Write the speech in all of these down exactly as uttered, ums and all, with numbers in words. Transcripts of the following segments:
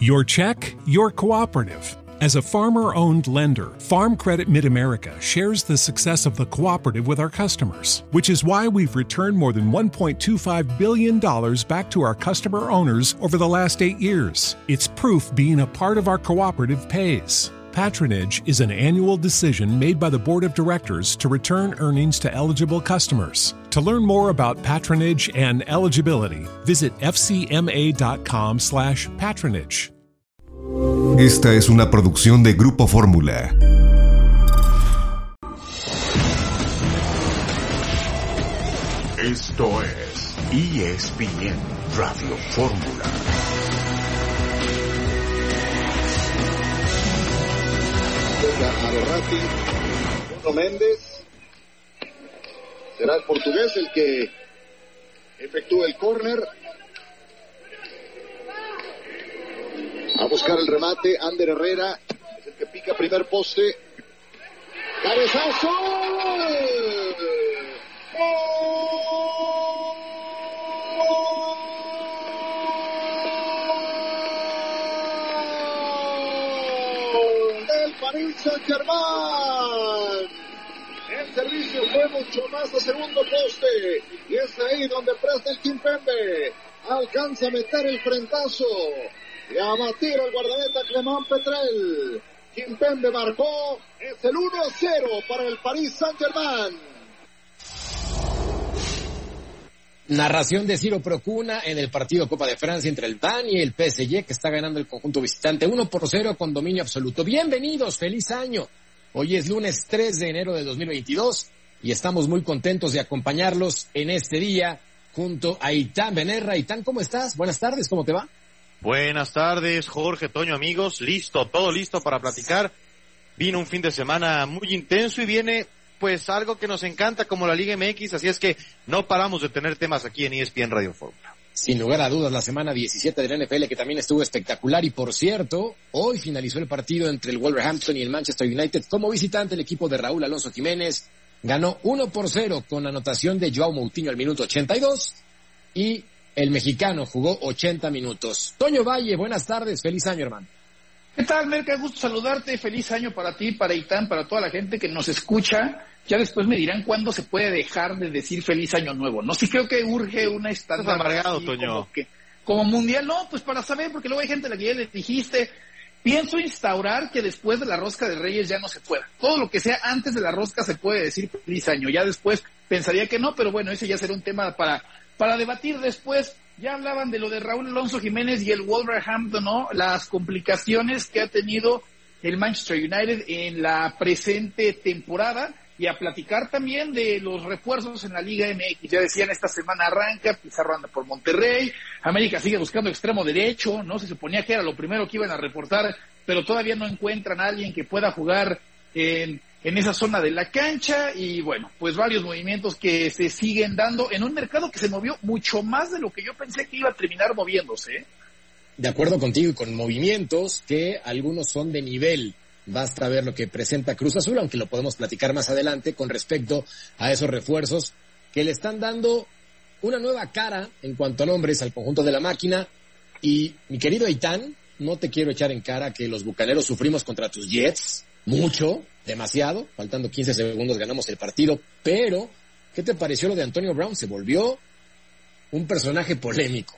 Your check, your cooperative. As a farmer-owned lender, Farm Credit Mid-America shares the success of the cooperative with our customers, which is why we've returned more than one point two five billion dollars back to our customer owners over the last eight years. It's proof being a part of our cooperative pays. Patronage is an annual decision made by the Board of Directors to return earnings to eligible customers. To learn more about patronage and eligibility, visit fcma.com slash patronage. Esta es una producción de Grupo Fórmula. Esto es E S P N Radio Fórmula. Aberrati, Bruno Méndez, será el portugués el que efectúa el córner. A buscar el remate, Ander Herrera es el que pica primer poste. ¡Cabezazo! ¡Gol del Paris Saint-Germain! El servicio fue mucho más a segundo poste. Y es ahí donde presta el Kimpembe. Alcanza a meter el frentazo y a batir al guardameta Clement Petrel. Kimpembe marcó, es el uno a cero para el Paris Saint-Germain. Narración de Ciro Procuna en el partido Copa de Francia entre el Bayern y el P S G, que está ganando el conjunto visitante uno por cero con dominio absoluto. Bienvenidos, feliz año. Hoy es lunes tres de enero de dos mil veintidós y estamos muy contentos de acompañarlos en este día junto a Itán Benerra. Itán, ¿cómo estás? Buenas tardes, ¿cómo te va? Buenas tardes, Jorge, Toño, amigos. Listo, todo listo para platicar. Vino un fin de semana muy intenso y viene, pues, algo que nos encanta como la Liga M X, así es que no paramos de tener temas aquí en E S P N Radio Fórmula. Sin lugar a dudas, la semana diecisiete de la N F L, que también estuvo espectacular. Y por cierto, hoy finalizó el partido entre el Wolverhampton y el Manchester United. Como visitante, el equipo de Raúl Alonso Jiménez ganó uno por cero con anotación de Joao Moutinho al minuto ochenta y dos y el mexicano jugó ochenta minutos. Toño Valle, buenas tardes, feliz año, hermano. ¿Qué tal, Merca? Gusto saludarte, feliz año para ti, para Itán, para toda la gente que nos escucha. Ya después me dirán cuándo se puede dejar de decir feliz año nuevo, ¿no? Sí creo que urge una estándar. Estás amargado, Toño. Como, que, como mundial, no, pues para saber, porque luego hay gente a la que ya le dijiste. Pienso instaurar que después de la rosca de Reyes ya no se pueda. Todo lo que sea antes de la rosca se puede decir feliz año. Ya después pensaría que no, pero bueno, ese ya será un tema para... Para debatir después. Ya hablaban de lo de Raúl Alonso Jiménez y el Wolverhampton, ¿no? Las complicaciones que ha tenido el Manchester United en la presente temporada, y a platicar también de los refuerzos en la Liga M X. Ya decían, esta semana arranca, Pizarro anda por Monterrey, América sigue buscando extremo derecho, ¿no? Se suponía que era lo primero que iban a reportar, pero todavía no encuentran a alguien que pueda jugar en... en esa zona de la cancha, y bueno, pues varios movimientos que se siguen dando en un mercado que se movió mucho más de lo que yo pensé que iba a terminar moviéndose, ¿eh? De acuerdo contigo, y con movimientos que algunos son de nivel. Basta ver lo que presenta Cruz Azul, aunque lo podemos platicar más adelante con respecto a esos refuerzos que le están dando una nueva cara en cuanto a nombres al conjunto de la máquina. Y mi querido Aitán, no te quiero echar en cara que los bucaneros sufrimos contra tus Jets, mucho, demasiado, faltando quince segundos ganamos el partido, pero ¿qué te pareció lo de Antonio Brown? Se volvió un personaje polémico.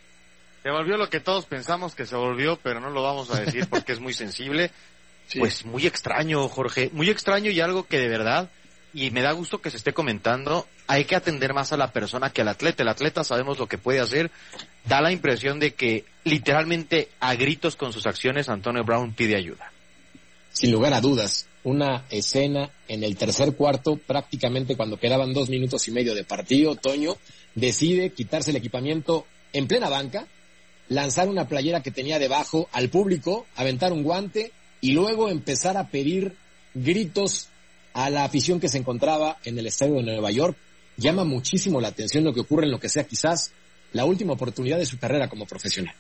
Se volvió lo que todos pensamos que se volvió, pero no lo vamos a decir porque es muy sensible. Sí. Pues muy extraño, Jorge, muy extraño, y algo que de verdad, y me da gusto que se esté comentando, hay que atender más a la persona que al atleta. El atleta sabemos lo que puede hacer. Da la impresión de que literalmente a gritos con sus acciones Antonio Brown pide ayuda. Sin lugar a dudas, una escena en el tercer cuarto, prácticamente cuando quedaban dos minutos y medio de partido, Toño decide quitarse el equipamiento en plena banca, lanzar una playera que tenía debajo al público, aventar un guante y luego empezar a pedir gritos a la afición que se encontraba en el estadio de Nueva York. Llama muchísimo la atención lo que ocurre en lo que sea quizás la última oportunidad de su carrera como profesional.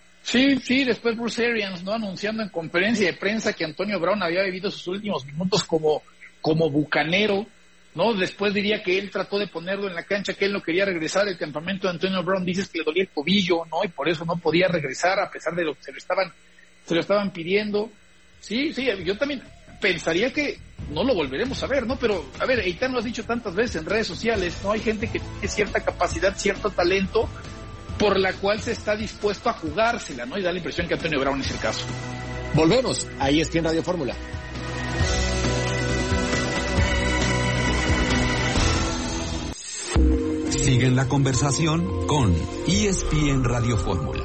Sí, sí, después Bruce Arians, ¿no? Anunciando en conferencia de prensa que Antonio Brown había vivido sus últimos minutos como, como bucanero, ¿no? Después diría que él trató de ponerlo en la cancha, que él no quería regresar al campamento de Antonio Brown, dices que le dolía el tobillo, ¿no? Y por eso no podía regresar a pesar de lo que se lo estaban, se lo estaban pidiendo. Sí, sí, yo también pensaría que no lo volveremos a ver, ¿no? Pero, a ver, Eitan lo has dicho tantas veces en redes sociales, ¿no? Hay gente que tiene cierta capacidad, cierto talento, por la cual se está dispuesto a jugársela, ¿no? Y da la impresión que Antonio Brown es el caso. Volvemos, ahí es en Radio Fórmula. Siguen la conversación con E S P N Radio Fórmula.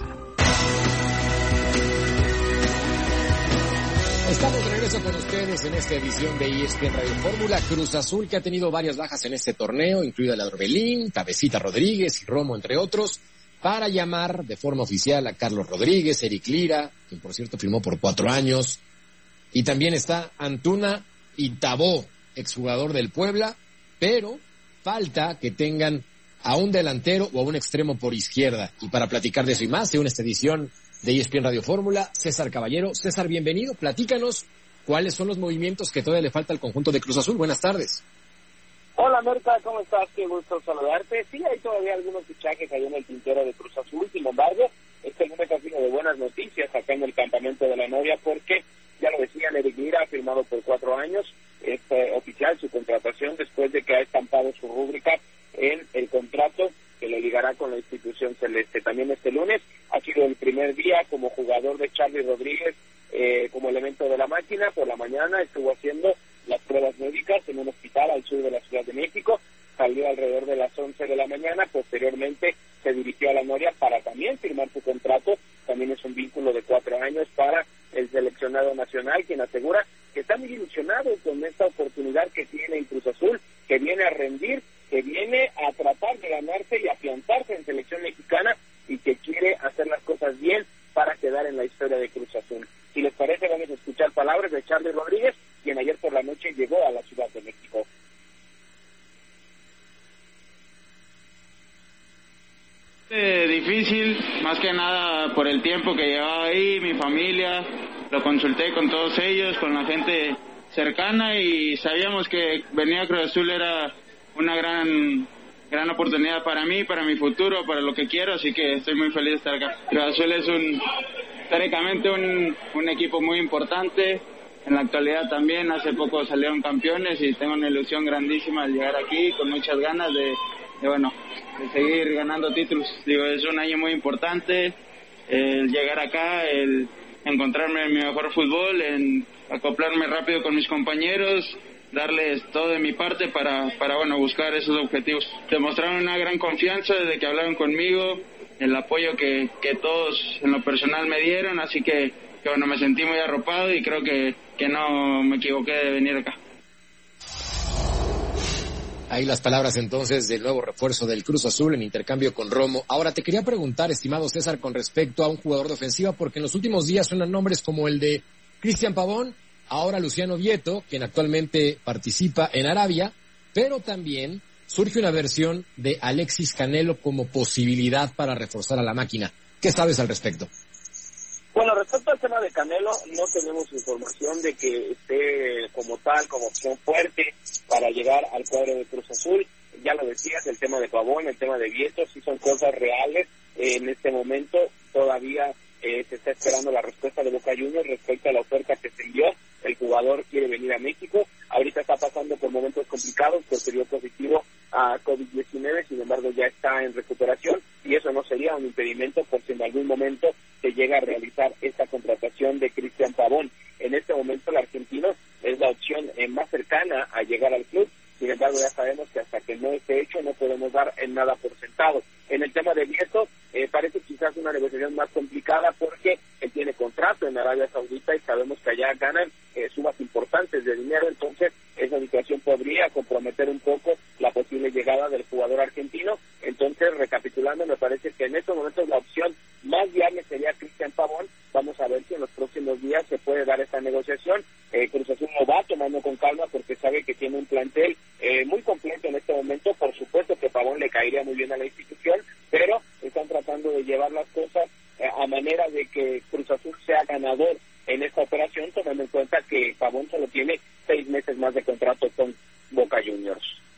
Estamos de regreso con ustedes en esta edición de E S P N Radio Fórmula. Cruz Azul, que ha tenido varias bajas en este torneo, incluida la de Orbelín, Cabecita Rodríguez y Romo, entre otros, para llamar de forma oficial a Carlos Rodríguez, Eric Lira, quien por cierto firmó por cuatro años, y también está Antuna y Tabó, exjugador del Puebla, pero falta que tengan a un delantero o a un extremo por izquierda. Y para platicar de eso y más, según esta edición de E S P N Radio Fórmula, César Caballero. César, bienvenido. Platícanos cuáles son los movimientos que todavía le falta al conjunto de Cruz Azul. Buenas tardes. Hola, Merca, ¿cómo estás? Qué gusto saludarte. Sí, hay todavía algunos fichajes ahí en el tintero de Cruz Azul. Sin embargo, este lunes ha sido de buenas noticias acá en el campamento de la novia, porque, ya lo decían, Eric Lira ha firmado por cuatro años. Es eh, oficial su contratación después de que ha estampado su rúbrica en el contrato que le ligará con la institución celeste. También este lunes ha sido el primer día como jugador de Charly Rodríguez eh, como elemento de la máquina. Por la mañana estuvo haciendo las pruebas médicas en un hospital al sur de la Ciudad de México. Salió alrededor de las once de la mañana. Posteriormente se dirigió a la Noria para también firmar su contrato. También es un vínculo de cuatro años para el seleccionado nacional, quien asegura que está muy ilusionado con esta oportunidad que tiene en Cruz Azul, que viene a rendir, que viene a tratar de ganarse y afianzarse en selección mexicana y que quiere hacer las cosas bien para quedar en la historia de Cruz Azul. Si les parece, vamos a escuchar palabras de Charly Rodríguez, quien ayer por la noche llegó a la Ciudad de México. Eh, difícil, más que nada por el tiempo que llevaba ahí, mi familia, lo consulté con todos ellos, con la gente cercana, y sabíamos que venir a Cruz Azul era una gran gran oportunidad para mí, para mi futuro, para lo que quiero, así que estoy muy feliz de estar acá. Cruz Azul es un, históricamente un, un equipo muy importante, en la actualidad también, hace poco salieron campeones y tengo una ilusión grandísima de llegar aquí con muchas ganas de, de bueno, de seguir ganando títulos. Digo, es un año muy importante, el llegar acá, el encontrarme en mi mejor fútbol, en acoplarme rápido con mis compañeros, darles todo de mi parte para, para bueno, buscar esos objetivos. Demostraron una gran confianza desde que hablaron conmigo, el apoyo que, que todos en lo personal me dieron, así que, que bueno, me sentí muy arropado y creo que, que no me equivoqué de venir acá. Ahí las palabras entonces del nuevo refuerzo del Cruz Azul en intercambio con Romo. Ahora te quería preguntar, estimado César, con respecto a un jugador de ofensiva, porque en los últimos días suenan nombres como el de Cristian Pavón, ahora Luciano Vieto, quien actualmente participa en Arabia, pero también surge una versión de Alexis Canelo como posibilidad para reforzar a la máquina. ¿Qué sabes al respecto? Bueno, respecto al tema de Canelo, no tenemos información de que esté como tal, como opción fuerte para llegar al cuadro de Cruz Azul. Ya lo decías, el tema de Pavón, el tema de Vieto, sí son cosas reales. Eh, en este momento todavía eh, se está esperando la respuesta de Boca Juniors respecto a la oferta que se envió. El jugador quiere venir a México. Ahorita está pasando por momentos complicados porque dio positivo a COVID diecinueve, sin embargo ya está en recuperación y eso no sería un impedimento por si en algún momento se llega a realizar esta contratación de Cristian Pavón. En este momento el argentino es la opción eh, más cercana a llegar al club. Sin embargo, ya sabemos que hasta que no esté hecho no podemos dar en nada por sentado. En el tema de Vieto, eh, parece quizás una negociación más complicada porque él tiene contrato en Arabia Saudita y sabemos que allá ganan eh, sumas importantes de dinero, entonces esa situación podría comprometer un poco la posible llegada del jugador argentino. Entonces, recapitulando, me parece que en estos momentos la opción más viable sería Cristian Pavón. Vamos a ver si en los próximos días se puede dar esta negociación. Eh, Cruz Azul lo va tomando con calma porque sabe que tiene un plantel eh, muy completo en este momento. Por supuesto que Pavón le caería muy bien a la institución, pero están tratando de llevar las cosas eh, a manera de que Cruz Azul sea ganador en esta operación, tomando en cuenta que Pavón solo tiene seis meses más de contrato con Boca Juniors.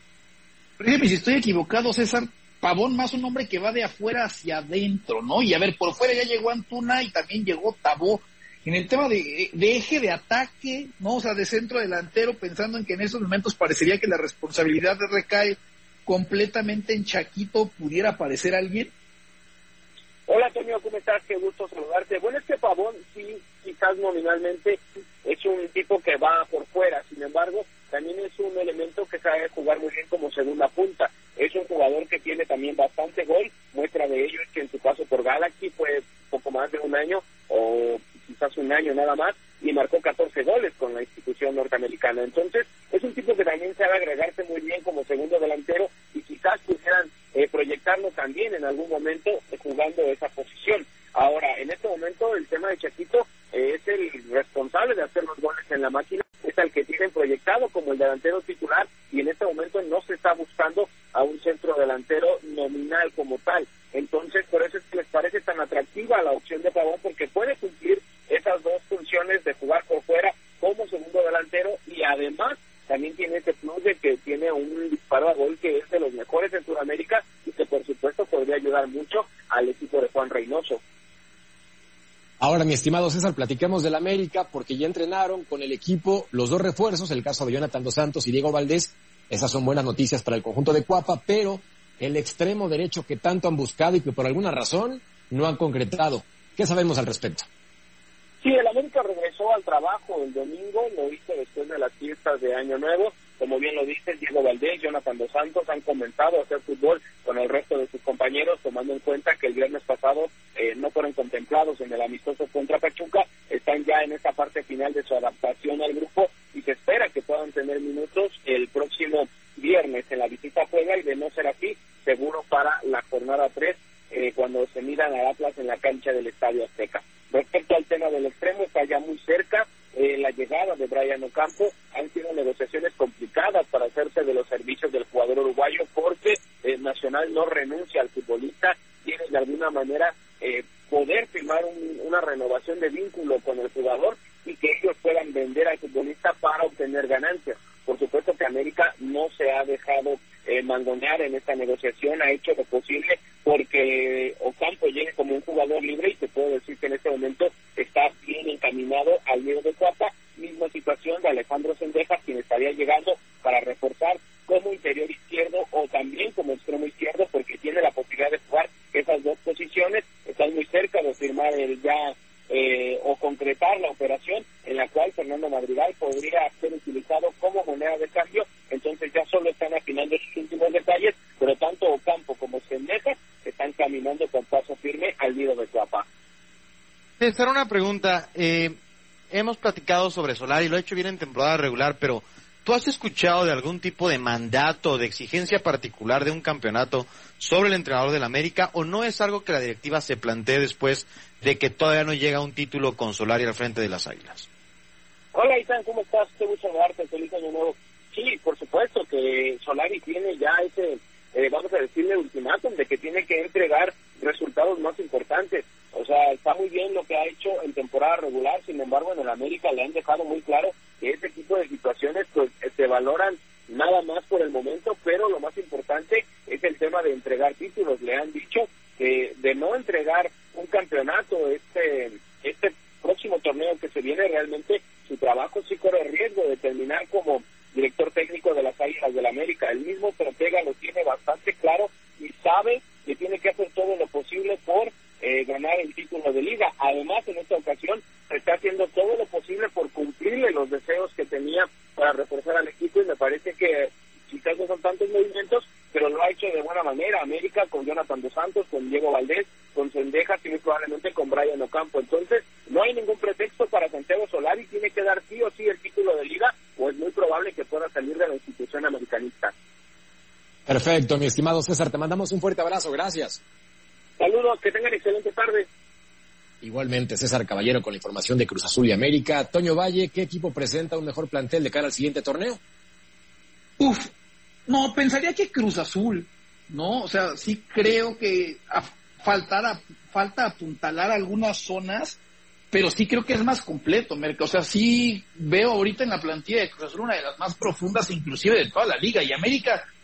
corrígeme si estoy equivocado, César, Pavón más un hombre que va de afuera hacia adentro, ¿no? Y a ver, por fuera ya llegó Antuna y también llegó Tabó. En el tema de, de eje de ataque, ¿no? O sea, de centro delantero, pensando en que en esos momentos parecería que la responsabilidad recae completamente en Chaquito, ¿pudiera aparecer alguien? Hola, Antonio, ¿cómo estás? Qué gusto saludarte. Bueno, este Pavón sí, quizás nominalmente es un tipo que va por fuera, sin embargo, también es un elemento que sabe jugar muy bien como segunda punta. Es un jugador que tiene también bastante gol, muestra de ello es que en su paso por Galaxy fue poco más de un año, o quizás un año nada más, y marcó catorce goles con la institución norteamericana. Entonces, es un tipo que también sabe agregarse muy bien como segundo delantero, y quizás pudieran eh, proyectarlo también en algún momento eh, jugando esa posición. Ahora, en este momento, el tema de Chaquito eh, es el responsable de hacer los goles en la máquina, es el que tienen proyectado como el delantero titular, y en este momento no se está buscando a un centro delantero nominal como tal. Entonces, por eso es que les parece tan atractiva la opción de Pavón, porque puede cumplir esas dos funciones de jugar por fuera como segundo delantero, y además también tiene ese plus de que tiene un disparo a gol que es de los mejores en Sudamérica, y que por supuesto podría ayudar mucho al equipo de Juan Reynoso. Ahora, mi estimado César, platiquemos del América, porque ya entrenaron con el equipo los dos refuerzos, el caso de Jonathan Dos Santos y Diego Valdés. Esas son buenas noticias para el conjunto de Cuapa, pero el extremo derecho que tanto han buscado y que por alguna razón no han concretado. ¿Qué sabemos al respecto? Sí, el América regresó al trabajo el domingo, lo hizo después de las fiestas de Año Nuevo. Como bien lo dice, Diego Valdés, Jonathan Dos Santos han comenzado a hacer fútbol con el resto de sus compañeros, tomando en cuenta que el viernes pasado eh, no fueron contemplados en el amistoso contra Pachuca. Están ya en esta parte final de su adaptación al grupo y se espera que puedan tener minutos el próximo viernes en la visita a Puebla, y de no ser así, seguro para la jornada tres, eh, cuando se midan a Atlas en la cancha del Estadio Azteca. Respecto al tema del extremo, está ya muy cerca eh, la llegada de Brian Ocampo. Han sido negociaciones complicadas para hacerse de los servicios del jugador uruguayo, porque eh, Nacional no renuncia al futbolista, tiene de alguna manera eh, poder firmar un, una renovación de vínculo con el jugador y que ellos puedan vender al futbolista para obtener ganancias. Por supuesto que América no se ha dejado eh, mangonear en esta negociación, ha hecho lo posible porque Ocampo llegue como un jugador libre, y te puedo decir que en este momento está bien encaminado al nivel de Cuapa. Misma situación de Alejandro Sendejas, quien estaría llegando para reforzar como interior izquierdo o también como extremo izquierdo, porque tiene la posibilidad de jugar esas dos posiciones. Están muy cerca de firmar el ya eh, o concretar la operación en la cual Fernando Madrigal podría ser utilizado como moneda de cambio. Entonces ya solo están afinando sus últimos detalles, pero tanto Ocampo como Sendejas están caminando con paso firme al nido de Cuapa. César, una pregunta. Eh, hemos platicado sobre Solari, lo he hecho bien en temporada regular, pero ¿tú has escuchado de algún tipo de mandato, de exigencia particular de un campeonato sobre el entrenador del América, o no es algo que la directiva se plantee después de que todavía no llega un título con Solari al frente de las Águilas? Hola, Itán, ¿cómo estás? Qué gusto saludarte, feliz año nuevo. Sí, por supuesto que Solari tiene ya ese, eh, vamos a decirle, ultimátum de que tiene que entregar resultados más importantes. O sea, está muy bien lo que ha hecho en temporada regular, sin embargo en el América le han dejado muy claro que ese tipo de situaciones pues se valoran nada más por el momento, pero lo más importante es el tema de entregar títulos. Le han dicho que de no entregar un campeonato este este próximo torneo que se viene, realmente su trabajo sí corre riesgo de terminar como director técnico de las Águilas del América. El mismo estratega lo tiene bastante claro y sabe que tiene que hacer todo lo posible por eh, ganar el título de liga. Además, en esta ocasión se está haciendo todo lo posible por cumplirle los deseos que tenía para reforzar al equipo, y me parece que quizás no son tantos movimientos, pero lo ha hecho de buena manera. América con Jonathan Dos Santos, con Diego Valdés, con Sendejas y muy probablemente con Brian Ocampo. Entonces, no hay ningún pretexto para Santiago Solari, tiene que dar sí o sí el título de liga, o es muy probable que pueda salir de la institución americanista. Perfecto, mi estimado César, te mandamos un fuerte abrazo, gracias. Saludos, que tengan excelente tarde. Igualmente, César Caballero con la información de Cruz Azul y América. Toño Valle, ¿qué equipo presenta un mejor plantel de cara al siguiente torneo? Uf, no, pensaría que Cruz Azul, ¿no? O sea, sí creo que a, faltara, falta apuntalar algunas zonas, pero sí creo que es más completo, Merca. O sea, sí veo ahorita en la plantilla de Cruz Azul una de las más profundas inclusive de toda la liga, y América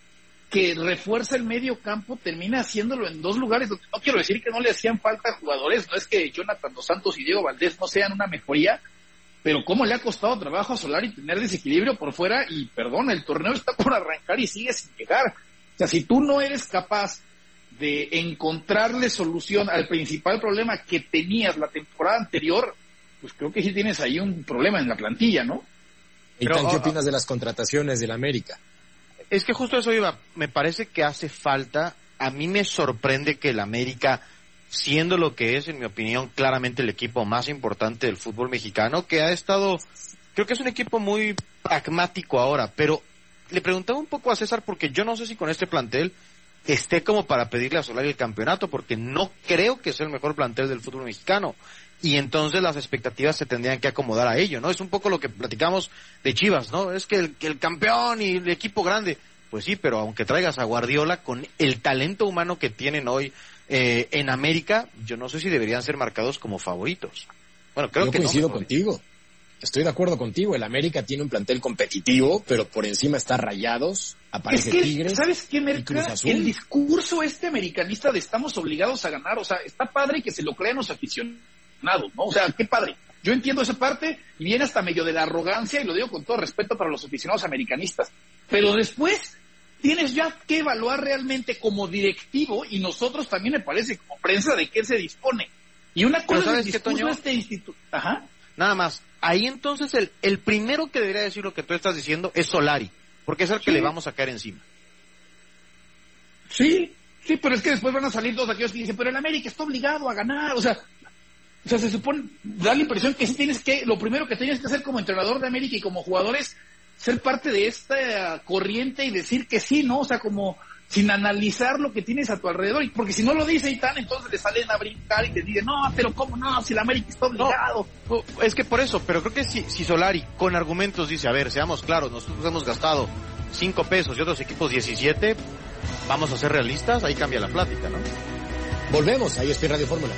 que refuerza el medio campo termina haciéndolo en dos lugares. No quiero decir que no le hacían falta jugadores, no es que Jonathan Dos Santos y Diego Valdés no sean una mejoría, pero cómo le ha costado trabajo a Solari tener desequilibrio por fuera, y perdón, el torneo está por arrancar y sigue sin llegar. O sea, si tú no eres capaz de encontrarle solución al principal problema que tenías la temporada anterior, pues creo que sí tienes ahí un problema en la plantilla, ¿no? ¿Y Pero, qué opinas de las contrataciones del América? Es que justo eso iba, me parece que hace falta, a mí me sorprende que el América, siendo lo que es, en mi opinión, claramente el equipo más importante del fútbol mexicano, que ha estado, creo que es un equipo muy pragmático ahora, pero le preguntaba un poco a César porque yo no sé si con este plantel esté como para pedirle a Solari el campeonato, porque no creo que sea el mejor plantel del fútbol mexicano. Y entonces las expectativas se tendrían que acomodar a ello, ¿no? Es un poco lo que platicamos de Chivas, ¿no? Es que el, que el campeón y el equipo grande, pues sí, pero aunque traigas a Guardiola con el talento humano que tienen hoy eh, en América, yo no sé si deberían ser marcados como favoritos. Bueno, creo yo que coincido no, contigo. Estoy de acuerdo contigo. El América tiene un plantel competitivo, pero por encima está Rayados, aparece es que, Tigres, ¿sabes qué, y Merca? Cruz Azul. El discurso este americanista de estamos obligados a ganar, o sea, está padre que se lo crean los aficionados, ¿no? O sea, qué padre. Yo entiendo esa parte y viene hasta medio de la arrogancia, y lo digo con todo respeto para los aficionados americanistas. Pero después tienes ya que evaluar realmente como directivo, y nosotros también, me parece, como prensa, de qué se dispone. Y una cosa es el discurso de este instituto. Ajá. Nada más. Ahí entonces el, el primero que debería decir lo que tú estás diciendo es Solari, porque es el que sí. le vamos a caer encima. Sí, sí, pero es que después van a salir todos aquellos que dicen, pero el América está obligado a ganar, o sea, o sea, se supone, da la impresión que sí tienes que, lo primero que tienes que hacer como entrenador de América y como jugador es ser parte de esta corriente y decir que sí, ¿no? O sea, como sin analizar lo que tienes a tu alrededor, porque si no lo dice y tal, entonces le salen a brincar y te dicen, no, pero cómo no, si el América está obligado. No, es que por eso, pero creo que si, si Solari con argumentos dice, a ver, seamos claros, nosotros hemos gastado cinco pesos y otros equipos diecisiete, vamos a ser realistas, ahí cambia la plática, ¿no? Volvemos, ahí es Radio Fórmula.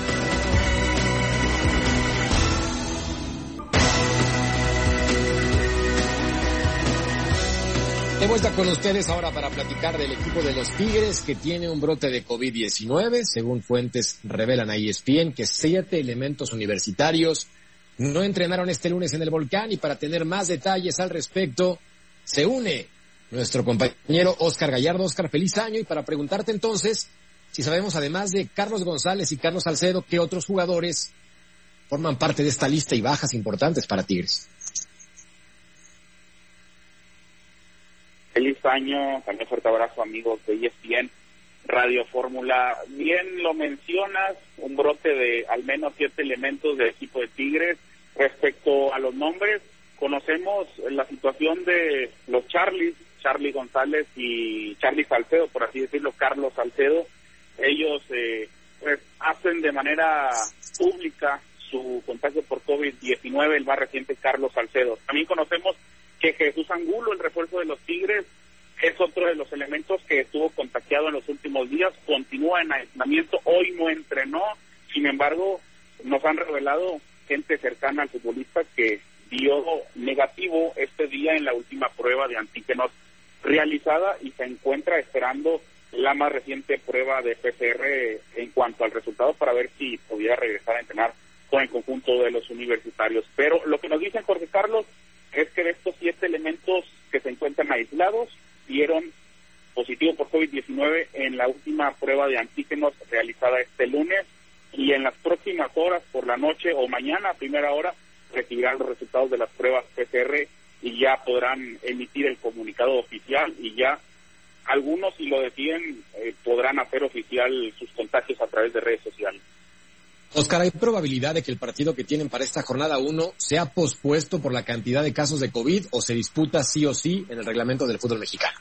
De vuelta con ustedes ahora para platicar del equipo de los Tigres, que tiene un brote de COVID diecinueve. Según fuentes revelan a E S P N que siete elementos universitarios no entrenaron este lunes en el Volcán, y para tener más detalles al respecto se une nuestro compañero Oscar Gallardo. Oscar, feliz año, y para preguntarte entonces si sabemos, además de Carlos González y Carlos Salcedo, qué otros jugadores forman parte de esta lista y bajas importantes para Tigres. Feliz año, también fuerte abrazo amigos de E S P N Radio Fórmula. Bien lo mencionas, un brote de al menos siete elementos del equipo de Tigres. Respecto a los nombres, conocemos la situación de los Charlies, Charlie González y Charlie Salcedo, por así decirlo, Carlos Salcedo. Ellos eh, pues, hacen de manera pública su contagio por COVID diecinueve, el más reciente Carlos Salcedo. También conocemos que Jesús Angulo, el refuerzo de los Tigres, es otro de los elementos que estuvo contagiado en los últimos días, continúa en aislamiento, hoy no entrenó, sin embargo, nos han revelado gente cercana al futbolista que dio negativo este día en la última prueba de antígenos realizada y se encuentra esperando la más reciente prueba de P C R en cuanto al resultado para ver si pudiera regresar a entrenar con el conjunto de los universitarios. Pero lo que nos dicen, Jorge Carlos, es que de estos siete elementos que se encuentran aislados, dieron positivo por COVID diecinueve en la última prueba de antígenos realizada este lunes, y en las próximas horas, por la noche o mañana a primera hora, recibirán los resultados de las pruebas P C R y ya podrán emitir el comunicado oficial, y ya algunos, si lo deciden, eh, podrán hacer oficial sus contagios a través de redes sociales. Oscar, ¿hay probabilidad de que el partido que tienen para esta jornada uno sea pospuesto por la cantidad de casos de COVID, o se disputa sí o sí en el reglamento del fútbol mexicano?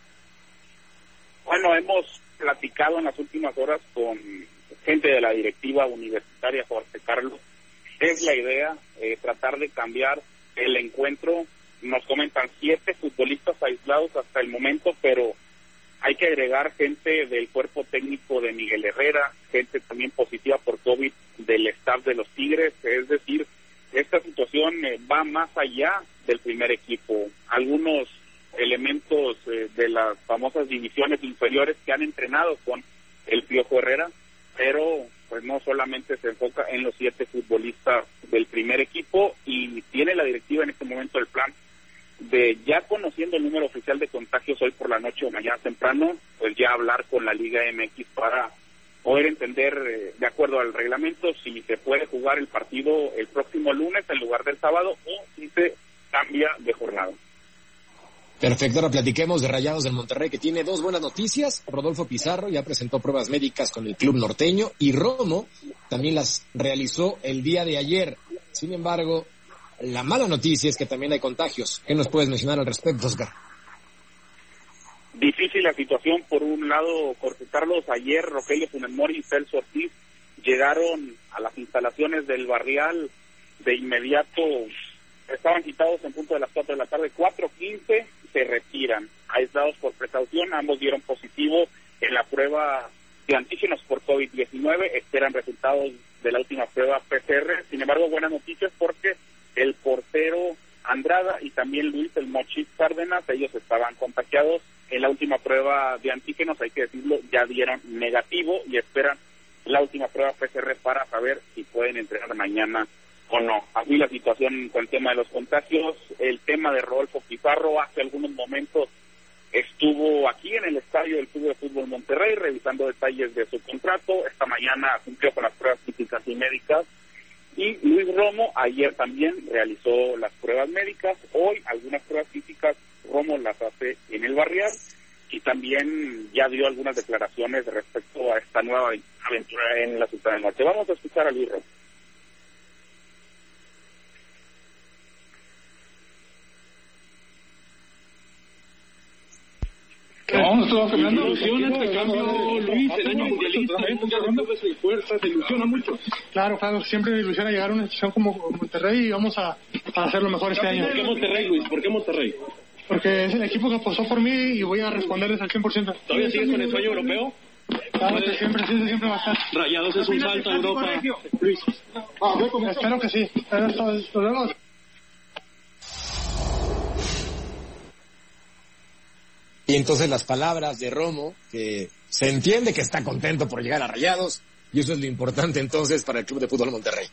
Bueno, hemos platicado en las últimas horas con gente de la directiva universitaria, Jorge Carlos. Es la idea, eh, tratar de cambiar el encuentro. Nos comentan siete futbolistas aislados hasta el momento, pero hay que agregar gente del cuerpo técnico de Miguel Herrera, gente también positiva por COVID del staff de los Tigres. Es decir, esta situación eh, va más allá del primer equipo. Algunos elementos eh, de las famosas divisiones inferiores que han entrenado con el Piojo Herrera, pero pues no solamente se enfoca en los siete futbolistas del primer equipo, y tiene la directiva en este momento el plan de, ya conociendo el número oficial de contagios hoy por la noche o mañana temprano, pues ya hablar con la Liga M X para poder entender, eh, de acuerdo al reglamento, si se puede jugar el partido el próximo lunes en lugar del sábado o si se cambia de jornada. Perfecto, ahora platiquemos de Rayados del Monterrey, que tiene dos buenas noticias. Rodolfo Pizarro ya presentó pruebas médicas con el club norteño y Romo también las realizó el día de ayer. Sin embargo, la mala noticia es que también hay contagios. ¿Qué nos puedes mencionar al respecto, Oscar? Difícil la situación. Por un lado, Jorge Carlos, ayer Rogelio Funes Mori y Celso Ortiz llegaron a las instalaciones del Barrial de inmediato. Estaban citados en punto de las cuatro de la tarde, cuatro quince se retiran, aislados por precaución. Ambos dieron positivo en la prueba de antígenos por COVID diecinueve, esperan resultados de la última prueba P C R. Sin embargo, buenas noticias porque el portero Andrada y también Luis el Mochis Cárdenas, ellos estaban contagiados en la última prueba de antígenos, hay que decirlo, ya dieron negativo y esperan la última prueba P C R para saber si pueden entrenar mañana o no. Así la situación con el tema de los contagios. El tema de Rodolfo Pizarro, hace algunos momentos estuvo aquí en el estadio del Club de Fútbol Monterrey revisando detalles de su contrato. Esta mañana cumplió con las pruebas físicas y médicas. Y Luis Romo ayer también realizó las pruebas médicas. Hoy algunas pruebas físicas Romo las hace en el Barrial y también ya dio algunas declaraciones respecto a esta nueva aventura en la Sultana del Norte. Vamos a escuchar a Luis Romo. No, no estamos cambiando. Ilusiona este cambio, Luis, el año mundialista, de fuerza, te ilusiona mucho. Claro, claro, siempre me ilusiona llegar a una institución como Monterrey y vamos a, a hacer lo mejor este año. ¿Por qué Monterrey, Luis? ¿Por qué Monterrey? Porque es el equipo que apostó por mí y voy a responderles al cien por ciento. ¿Todavía sigues con el sueño europeo? Claro, que siempre, siempre, siempre va a estar. Rayados es un salto a Europa, Luis. Espero que sí. Nos vemos. Y entonces las palabras de Romo, que se entiende que está contento por llegar a Rayados, y eso es lo importante entonces para el Club de Fútbol Monterrey.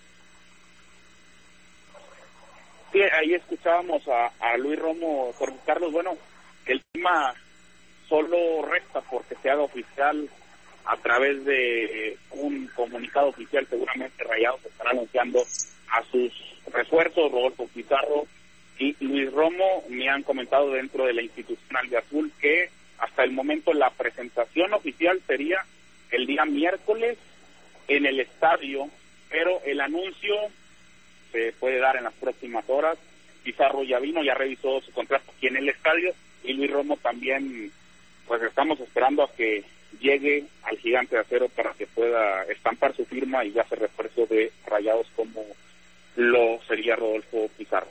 Sí, ahí escuchábamos a, a Luis Romo, Jorge Carlos. Bueno, el tema solo resta porque se haga oficial a través de un comunicado oficial. Seguramente Rayados estará anunciando a sus refuerzos, Rodolfo Pizarro y Luis Romo. Me han comentado dentro de la institución albiazul que hasta el momento la presentación oficial sería el día miércoles en el estadio, pero el anuncio se puede dar en las próximas horas. Pizarro ya vino, ya revisó su contrato aquí en el estadio, y Luis Romo también, pues estamos esperando a que llegue al Gigante de Acero para que pueda estampar su firma y ya se refuerzo de Rayados como lo sería Rodolfo Pizarro.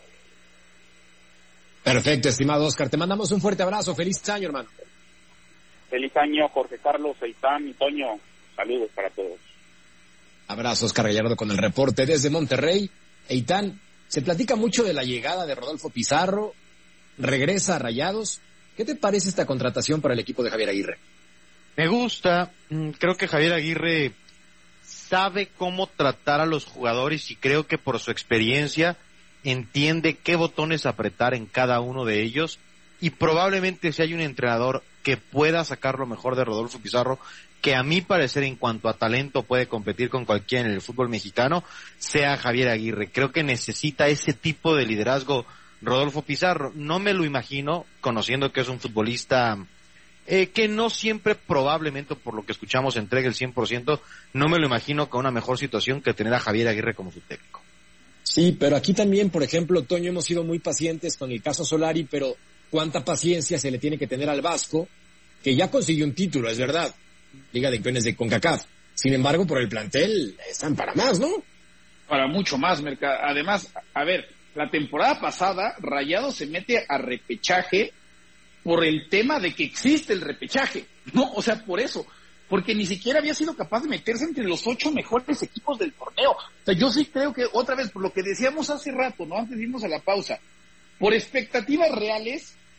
Perfecto, estimado Oscar. Te mandamos un fuerte abrazo. Feliz año, hermano. Feliz año, Jorge Carlos, Eitan y Toño. Saludos para todos. Abrazo, Oscar Gallardo, con el reporte desde Monterrey. Eitan, se platica mucho de la llegada de Rodolfo Pizarro. Regresa a Rayados. ¿Qué te parece esta contratación para el equipo de Javier Aguirre? Me gusta. Creo que Javier Aguirre sabe cómo tratar a los jugadores y creo que por su experiencia entiende qué botones apretar en cada uno de ellos, y probablemente si hay un entrenador que pueda sacar lo mejor de Rodolfo Pizarro, que a mi parecer en cuanto a talento puede competir con cualquiera en el fútbol mexicano, sea Javier Aguirre. Creo que necesita ese tipo de liderazgo Rodolfo Pizarro. No me lo imagino, conociendo que es un futbolista eh, que no siempre, probablemente por lo que escuchamos, entregue el cien por ciento, no me lo imagino con una mejor situación que tener a Javier Aguirre como su técnico. Sí, pero aquí también, por ejemplo, Toño, hemos sido muy pacientes con el caso Solari, pero cuánta paciencia se le tiene que tener al Vasco, que ya consiguió un título, es verdad, Liga de Campeones de CONCACAF. Sin embargo, por el plantel están para más, ¿no? Para mucho más, Merca. Además, a ver, la temporada pasada Rayados se mete a repechaje por el tema de que existe el repechaje, ¿no? O sea, por eso. Porque ni siquiera había sido capaz de meterse entre los ocho mejores equipos del torneo. O sea, yo sí creo que, otra vez, por lo que decíamos hace rato, ¿no? Antes de irnos a la pausa, por expectativas reales,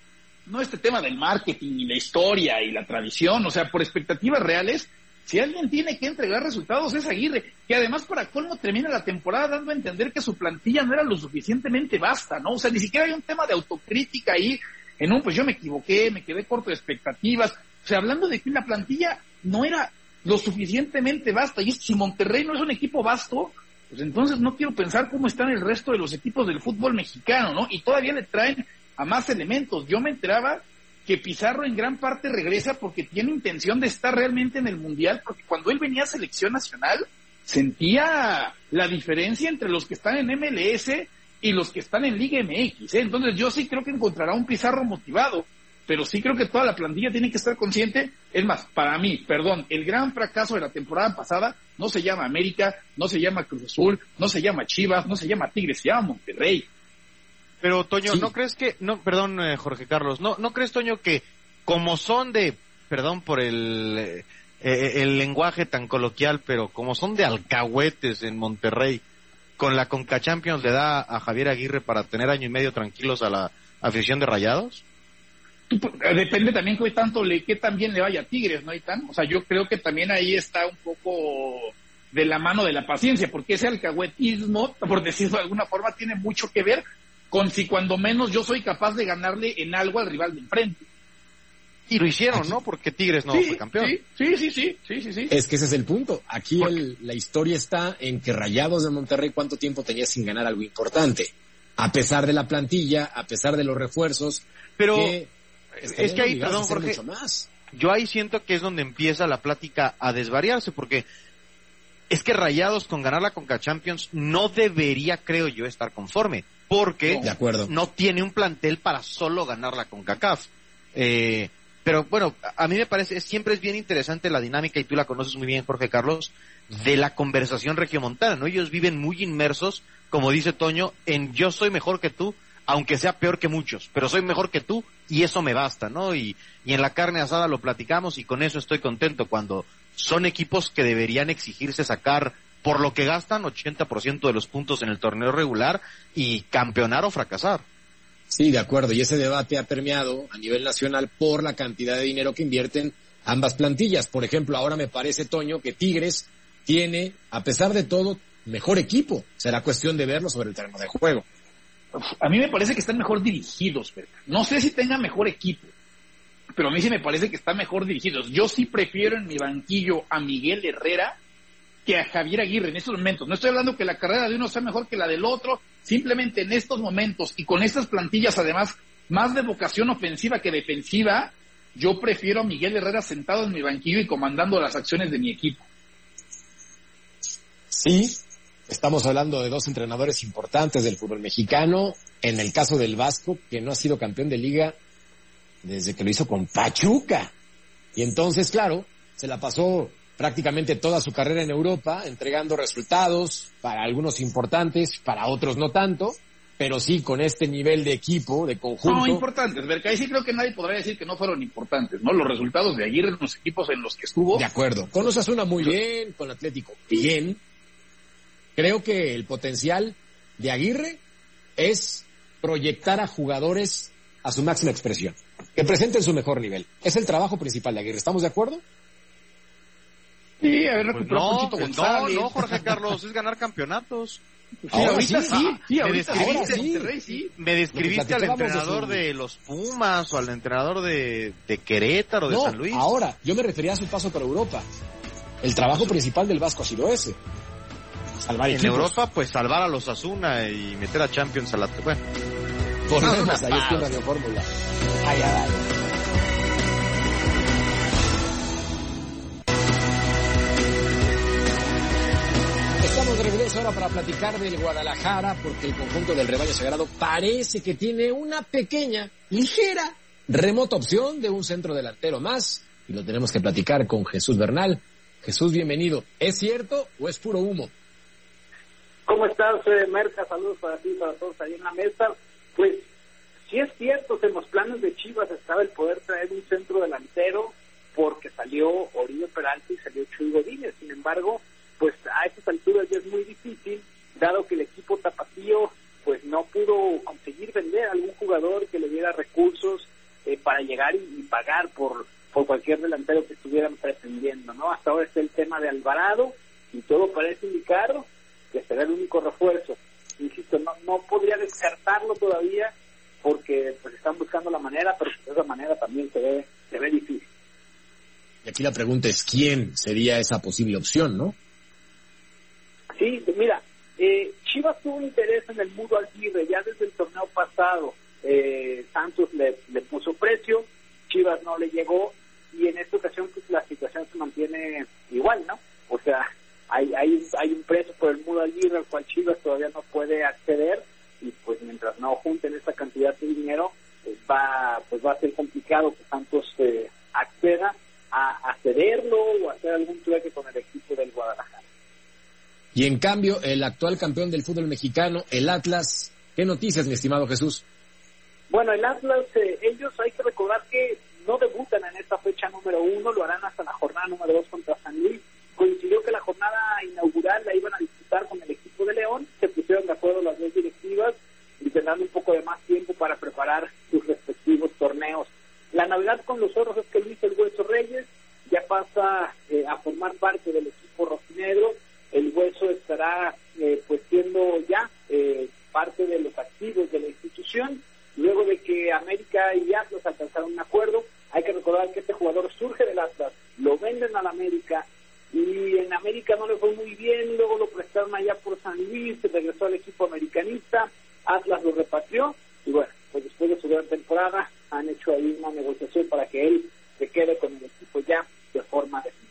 no este tema del marketing y la historia y la tradición, o sea, por expectativas reales, si alguien tiene que entregar resultados es Aguirre, que además para colmo termina la temporada dando a entender que su plantilla no era lo suficientemente vasta, ¿no? O sea, ni siquiera hay un tema de autocrítica ahí, en un, pues yo me equivoqué, me quedé corto de expectativas, o sea, hablando de que la plantilla no era lo suficientemente vasta, y si Monterrey no es un equipo vasto, pues entonces no quiero pensar cómo están el resto de los equipos del fútbol mexicano, ¿no? Y todavía le traen a más elementos. Yo me enteraba que Pizarro en gran parte regresa porque tiene intención de estar realmente en el Mundial, porque cuando él venía a selección nacional sentía la diferencia entre los que están en M L S y los que están en Liga M X, ¿eh? Entonces yo sí creo que encontrará un Pizarro motivado, pero sí creo que toda la plantilla tiene que estar consciente. Es más, para mí, perdón, el gran fracaso de la temporada pasada no se llama América, no se llama Cruz Azul, no se llama Chivas, no se llama Tigres, se llama Monterrey. Pero, Toño, Sí. ¿no crees que, no, perdón, eh, Jorge Carlos, no, no crees, Toño, que como son de, perdón por el, eh, eh, el lenguaje tan coloquial, pero como son de alcahuetes en Monterrey, con la Conca Champions le da a Javier Aguirre para tener año y medio tranquilos a la afición de Rayados? Depende también qué tanto le, qué tan bien le vaya a Tigres, ¿no? Y tan, o sea, yo creo que también ahí está un poco de la mano de la paciencia, porque ese alcahuetismo, por decirlo de alguna forma, tiene mucho que ver con si cuando menos yo soy capaz de ganarle en algo al rival de enfrente. Y lo hicieron, ¿no? Porque Tigres no sí, fue campeón. Sí, sí, sí, sí, sí, sí, sí. Es que ese es el punto. Aquí el, la historia está en que Rayados de Monterrey cuánto tiempo tenía sin ganar algo importante. A pesar de la plantilla, a pesar de los refuerzos. Pero que es que ahí, perdón, Jorge, yo ahí siento que es donde empieza la plática a desvariarse, porque es que Rayados con ganar la Conca Champions no debería, creo yo, estar conforme, porque de acuerdo. no tiene un plantel para solo ganar la CONCACAF. Eh, pero bueno, a mí me parece, siempre es bien interesante la dinámica, y tú la conoces muy bien, Jorge Carlos, de la conversación regiomontana, ¿no? Ellos viven muy inmersos, como dice Toño, en yo soy mejor que tú, aunque sea peor que muchos, pero soy mejor que tú y eso me basta, ¿no? Y, y en la carne asada lo platicamos y con eso estoy contento, cuando son equipos que deberían exigirse sacar por lo que gastan ochenta por ciento de los puntos en el torneo regular y campeonar o fracasar. Sí, de acuerdo, y ese debate ha permeado a nivel nacional por la cantidad de dinero que invierten ambas plantillas. Por ejemplo, ahora me parece, Toño, que Tigres tiene, a pesar de todo, mejor equipo. Será cuestión de verlo sobre el terreno de juego. A mí me parece que están mejor dirigidos, ¿verdad? No sé si tengan mejor equipo, pero a mí sí me parece que están mejor dirigidos. Yo sí prefiero en mi banquillo a Miguel Herrera que a Javier Aguirre en estos momentos. No estoy hablando que la carrera de uno sea mejor que la del otro, simplemente en estos momentos y con estas plantillas además más de vocación ofensiva que defensiva, yo prefiero a Miguel Herrera sentado en mi banquillo y comandando las acciones de mi equipo. Sí, estamos hablando de dos entrenadores importantes del fútbol mexicano. En el caso del Vasco, que no ha sido campeón de liga desde que lo hizo con Pachuca. Y entonces, claro, se la pasó prácticamente toda su carrera en Europa, entregando resultados, para algunos importantes, para otros no tanto, pero sí con este nivel de equipo, de conjunto. No, importantes, porque ahí sí creo que nadie podrá decir que no fueron importantes, ¿no? Los resultados de Aguirre en los equipos en los que estuvo. De acuerdo. Con Osasuna muy bien, con Atlético bien. Creo que el potencial de Aguirre es proyectar a jugadores a su máxima expresión, que presenten su mejor nivel. Es el trabajo principal de Aguirre, ¿estamos de acuerdo? Sí, a ver, pues no, Ponchito pues González. No, no, Jorge Carlos, es ganar campeonatos. Sí, ahora ahorita sí, sí, sí, me ahorita describiste, sí, Monterrey, sí. Me describiste al entrenador de, su... de los Pumas o al entrenador de, de Querétaro, de no, San Luis. Ahora, yo me refería a su paso por Europa. El trabajo principal del Vasco ha sido ese. Salvar en equipos. Europa, pues salvar a los Asuna y meter a Champions a la... Bueno. Volvemos ahí es Radio Fórmula. Ay, ay, ay. Estamos de regreso ahora para platicar del Guadalajara, porque el conjunto del rebaño sagrado parece que tiene una pequeña, ligera, remota opción de un centro delantero más, y lo tenemos que platicar con Jesús Bernal. Jesús, bienvenido. ¿Es cierto o es puro humo? ¿Cómo estás, eh, Merca? Saludos para ti y para todos ahí en la mesa. Pues, sí es cierto que en los planes de Chivas estaba el poder traer un centro delantero, porque salió Oribe Peralta y salió Chuy Godínez. Sin embargo, pues a estas alturas ya es muy difícil, dado que el equipo tapatío pues no pudo conseguir vender a algún jugador que le diera recursos eh, para llegar y, y pagar por, por cualquier delantero que estuvieran pretendiendo, ¿no? Hasta ahora está el tema de Alvarado y todo parece indicar que será el único refuerzo. Insisto, no, no podría descartarlo todavía porque pues están buscando la manera, pero de esa manera también se ve, se ve difícil. Y aquí la pregunta es, ¿quién sería esa posible opción, no? Sí, mira, eh, Chivas tuvo interés en el Mudo Aguirre ya desde el torneo pasado. Eh, Santos le, le puso precio, Chivas no le llegó, y en esta ocasión pues la situación se mantiene igual, ¿no? O sea, hay hay, hay un precio por el Mudo Aguirre al cual Chivas todavía no puede acceder, y pues mientras no junten esta cantidad de dinero, pues va pues va a ser complicado que Santos eh, acceda a, a cederlo o a hacer algún trueque con el equipo del Guadalajara. Y en cambio, el actual campeón del fútbol mexicano, el Atlas, ¿qué noticias, mi estimado Jesús? Bueno, el Atlas, eh, ellos hay que recordar que no debutan en esta fecha número uno, lo harán hasta la jornada número dos contra San Luis. Coincidió que la jornada inaugural la iban a disputar con el equipo de León, se pusieron de acuerdo las dos directivas y tendrán un poco de más tiempo para preparar sus respectivos torneos. La novedad con los zorros es que Luis El Hueso Reyes ya pasa eh, a formar parte del equipo rojinegro. El Hueso estará eh, pues siendo ya eh, parte de los activos de la institución, luego de que América y Atlas alcanzaron un acuerdo. Hay que recordar que este jugador surge del Atlas, lo venden al América, y en América no le fue muy bien, luego lo prestaron allá por San Luis, se regresó al equipo americanista, Atlas lo repatrió, y bueno, pues después de su gran temporada han hecho ahí una negociación para que él se quede con el equipo ya de forma definitiva.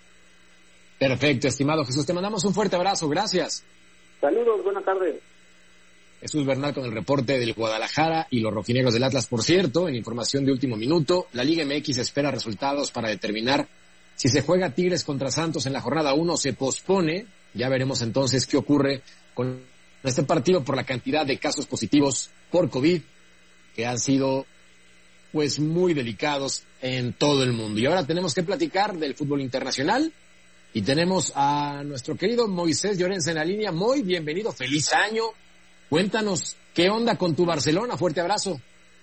Perfecto, estimado Jesús, te mandamos un fuerte abrazo, gracias. Saludos, buenas tardes. Jesús Bernal con el reporte del Guadalajara y los rojinegros del Atlas. Por cierto, en información de último minuto, la Liga M X espera resultados para determinar si se juega Tigres contra Santos en la jornada uno o se pospone. Ya veremos entonces qué ocurre con este partido por la cantidad de casos positivos por COVID que han sido pues muy delicados en todo el mundo. Y ahora tenemos que platicar del fútbol internacional y tenemos a nuestro querido Moisés Llorens en la línea. Muy bienvenido, feliz año. Cuéntanos, ¿qué onda con tu Barcelona? Fuerte abrazo.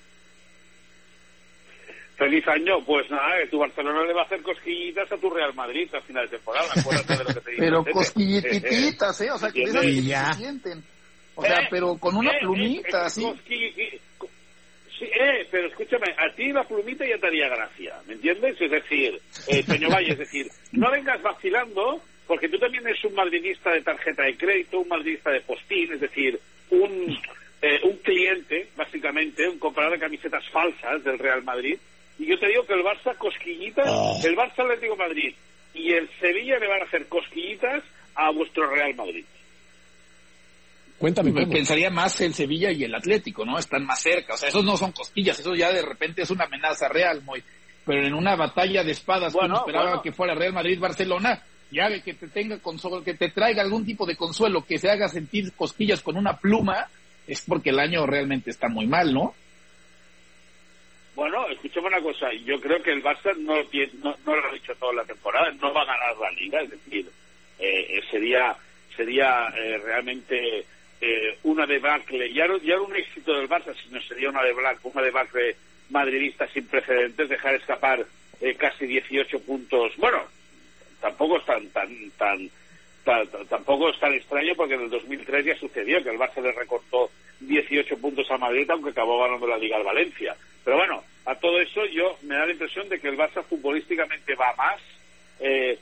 Feliz año, pues nada, que tu Barcelona le va a hacer cosquillitas a tu Real Madrid a final de temporada, acuérdate de lo que te digo. Pero cosquillititas, ¿eh? O sea, que esas que se sienten. O sea, eh, pero con una eh, plumita, eh, así. Sí, eh, pero escúchame, a ti la plumita ya te haría gracia, ¿me entiendes? Es decir, eh, Peño Valle, es decir, no vengas vacilando, porque tú también eres un madridista de tarjeta de crédito, un madridista de postín, es decir, un, eh, un cliente, básicamente, un comprador de camisetas falsas del Real Madrid. Y yo te digo que el Barça cosquillitas, oh. el Barça Atlético de Madrid y el Sevilla le van a hacer cosquillitas a vuestro Real Madrid. Cuéntame, pensaría más el Sevilla y el Atlético, ¿no? Están más cerca. O sea, esos no son cosquillas, eso ya de repente es una amenaza real, muy. Pero en una batalla de espadas, bueno, que esperaba bueno. que fuera Real Madrid-Barcelona, ya de que te tenga consuelo, que te traiga algún tipo de consuelo, que se haga sentir cosquillas con una pluma, es porque el año realmente está muy mal, ¿no? Bueno, escúchame una cosa, yo creo que el Barça no, no, no lo ha dicho toda la temporada, no va a ganar la Liga, es decir, eh, sería sería eh, realmente eh, una debacle, ya no, ya no un éxito del Barça, sino sería una debacle, una debacle madridista sin precedentes, dejar escapar eh, casi dieciocho puntos, bueno, tampoco es tan, tan, tan, tan, tan, tampoco es tan extraño porque en el dos mil tres ya sucedió que el Barça le recortó dieciocho puntos a Madrid, aunque acabó ganando la Liga al Valencia. Pero bueno, a todo eso yo me da la impresión de que el Barça futbolísticamente va más, eh,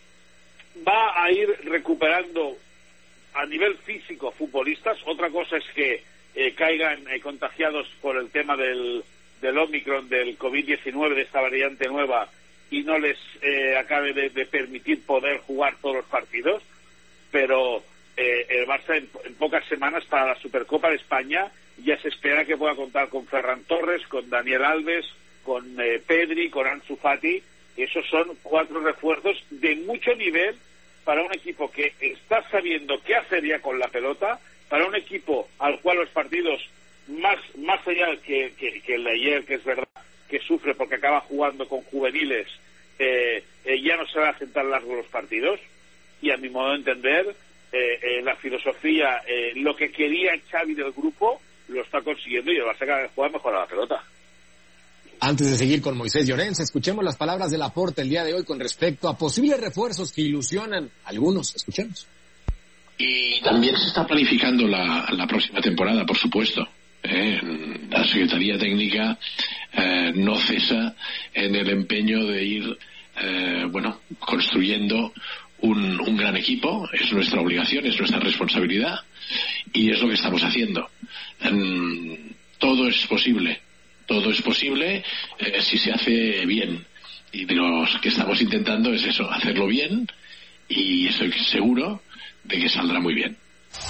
va a ir recuperando a nivel físico futbolistas. Otra cosa es que eh, caigan eh, contagiados por el tema del, del Omicron, del covid diecinueve, de esta variante nueva, y no les eh, acabe de, de permitir poder jugar todos los partidos, pero eh, el Barça en, en pocas semanas para la Supercopa de España ya se espera que pueda contar con Ferran Torres, con Daniel Alves, con eh, Pedri, con Ansu Fati. Esos son cuatro refuerzos de mucho nivel para un equipo que está sabiendo qué hacer ya con la pelota, para un equipo al cual los partidos, más más allá que, que, que el de ayer, que es verdad que sufre porque acaba jugando con juveniles, eh, eh, ya no se va a sentar largo los partidos, y a mi modo de entender, eh, eh, la filosofía, eh, lo que quería Xavi del grupo, lo está consiguiendo, y el Barça cada vez juega mejor a la pelota. Antes de seguir con Moisés Llorens, escuchemos las palabras de Laporte el día de hoy con respecto a posibles refuerzos que ilusionan a algunos. Escuchemos. Y también se está planificando la, la próxima temporada, por supuesto. Eh, la Secretaría Técnica eh, no cesa en el empeño de ir, eh, bueno, construyendo un, un gran equipo. Es nuestra obligación, es nuestra responsabilidad y es lo que estamos haciendo. Eh, todo es posible, todo es posible eh, si se hace bien. Y de los que estamos intentando es eso, hacerlo bien, y estoy seguro de que saldrá muy bien.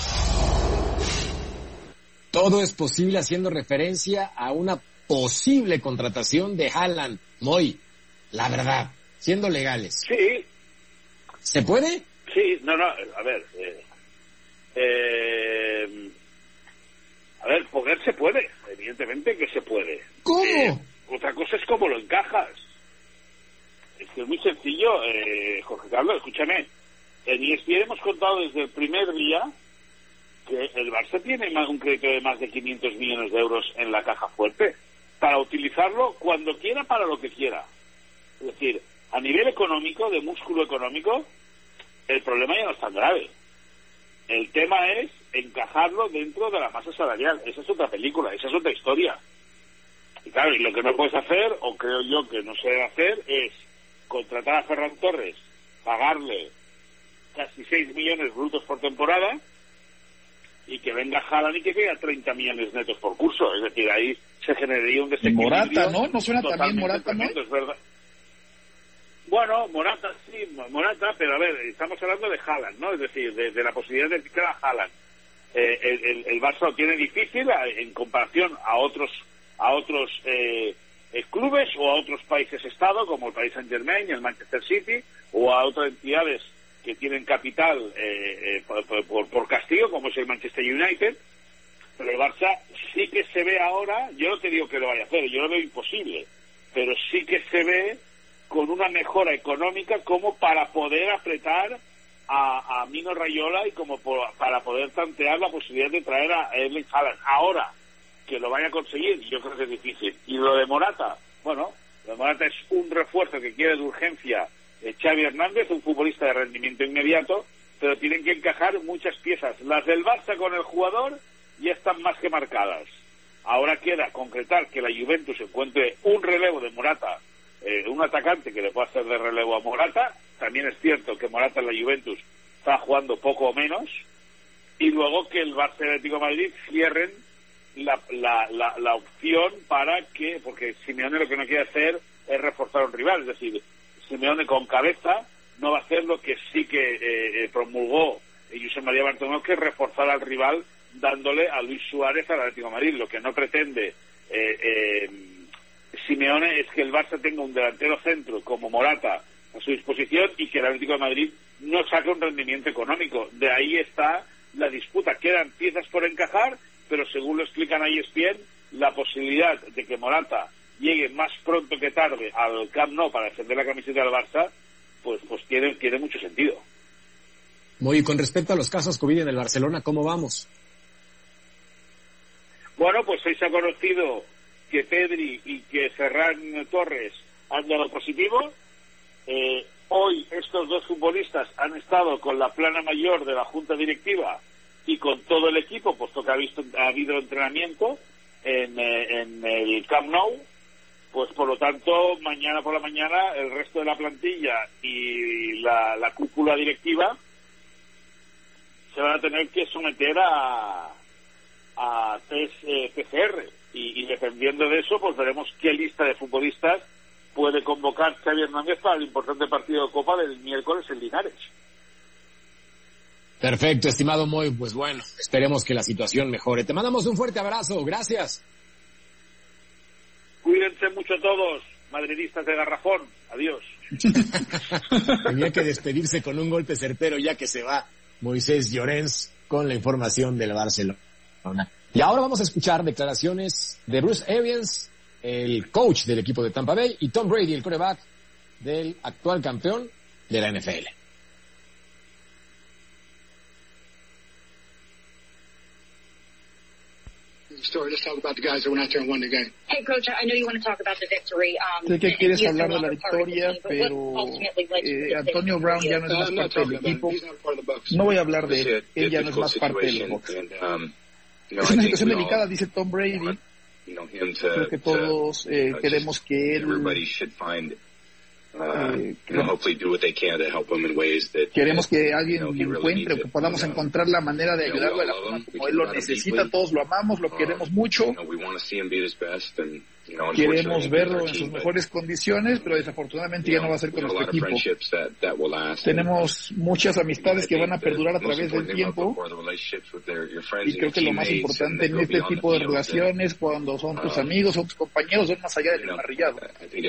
Todo es posible haciendo referencia a una posible contratación de Haaland. Moy, la verdad, siendo legales. Sí. ¿Se puede? Sí, no, no, a ver. Eh, eh, a ver, poder se puede, evidentemente que se puede. ¿Cómo? Eh, otra cosa es cómo lo encajas. Es que es muy sencillo, eh, Jorge Carlos, escúchame. En E S P N hemos contado desde el primer día que el Barça tiene más, un crédito de más de quinientos millones de euros en la caja fuerte para utilizarlo cuando quiera, para lo que quiera. Es decir, a nivel económico, de músculo económico, el problema ya no es tan grave. El tema es encajarlo dentro de la masa salarial. Esa es otra película, esa es otra historia. Y claro, y lo que no puedes hacer, o creo yo que no se debe hacer, es contratar a Ferran Torres, pagarle casi seis millones brutos por temporada, y que venga Haaland y que quede a treinta millones netos por curso. Es decir, ahí se generaría un desequilibrio. Morata, ¿no? ¿No suena también Morata, no? Es verdad. Bueno, Morata sí, Morata, pero a ver, estamos hablando de Haaland, ¿no? Es decir, de, de la posibilidad de fichar a Haaland. Eh, el, el, el Barça lo tiene difícil en comparación a otros a otros eh, eh, clubes o a otros países-estado, como el Paris Saint-Germain y el Manchester City, o a otras entidades que tienen capital eh, eh, por, por, por castigo, como es el Manchester United. Pero el Barça sí que se ve ahora, yo no te digo que lo vaya a hacer, yo lo veo imposible, pero sí que se ve con una mejora económica como para poder apretar a, a Mino Raiola y como por, para poder tantear la posibilidad de traer a Erling Haaland. Ahora, que lo vaya a conseguir, yo creo que es difícil. Y lo de Morata, bueno, lo de Morata es un refuerzo que quiere de urgencia eh, Xavi Hernández, un futbolista de rendimiento inmediato, pero tienen que encajar muchas piezas. Las del Barça con el jugador ya están más que marcadas. Ahora queda concretar que la Juventus encuentre un relevo de Morata, eh, un atacante que le pueda hacer de relevo a Morata. También es cierto que Morata en la Juventus está jugando poco o menos, y luego que el Barça y el Atlético de Madrid cierren la, la, la, la opción para que, porque Simeone lo que no quiere hacer es reforzar a un rival, es decir, Simeone con cabeza no va a hacer lo que sí que eh, promulgó Josep María Bartomeu, que es reforzar al rival dándole a Luis Suárez al Atlético de Madrid. Lo que no pretende eh, eh, Simeone es que el Barça tenga un delantero centro como Morata a su disposición y que el Atlético de Madrid no saque un rendimiento económico. De ahí está la disputa. Quedan piezas por encajar, pero según lo explican a E S P N, la posibilidad de que Morata llegue más pronto que tarde al Camp Nou para defender la camiseta del Barça, pues pues tiene, tiene mucho sentido. Muy, con respecto a los casos COVID en el Barcelona, ¿cómo vamos? Bueno, pues hoy se ha conocido que Pedri y que Ferran Torres han dado positivo. Eh, hoy estos dos futbolistas han estado con la plana mayor de la Junta Directiva y con todo el equipo, puesto que ha, visto, ha habido entrenamiento en, eh, en el Camp Nou. Pues por lo tanto, mañana por la mañana el resto de la plantilla y la, la cúpula directiva se van a tener que someter a, a test eh, P C R y, y dependiendo de eso, pues veremos qué lista de futbolistas puede convocar Xavi Hernández para el importante partido de Copa del miércoles en Linares. Perfecto, estimado Moy, pues bueno, esperemos que la situación mejore. Te mandamos un fuerte abrazo, gracias. Cuídense mucho todos, madridistas de garrafón. Adiós. Tenía que despedirse con un golpe certero ya que se va Moisés Llorens con la información del Barcelona. Y ahora vamos a escuchar declaraciones de Bruce Arians, el coach del equipo de Tampa Bay, y Tom Brady, el quarterback del actual campeón de la N F L. story. Let's talk about the guys that went out there and won the game. Hey, Coach, I know you want to talk about the victory. Um, sé que quieres hablar de la victoria, pero eh, Antonio Brown ya no es más parte del equipo. No voy a hablar de él. Él ya no es más parte del Bucs. Es una situación delicada, dice Tom Brady. Creo que todos eh, queremos que él Eh, queremos que alguien encuentre, que podamos encontrar la manera de ayudarlo de la forma como él lo necesita. Todos lo amamos, lo queremos mucho, queremos verlo en sus mejores condiciones, pero desafortunadamente ya no va a ser con nuestro equipo. Tenemos muchas amistades que van a perdurar a través del tiempo, y creo que lo más importante en este tipo de relaciones, cuando son tus amigos o tus compañeros, son más allá del enmarrillado.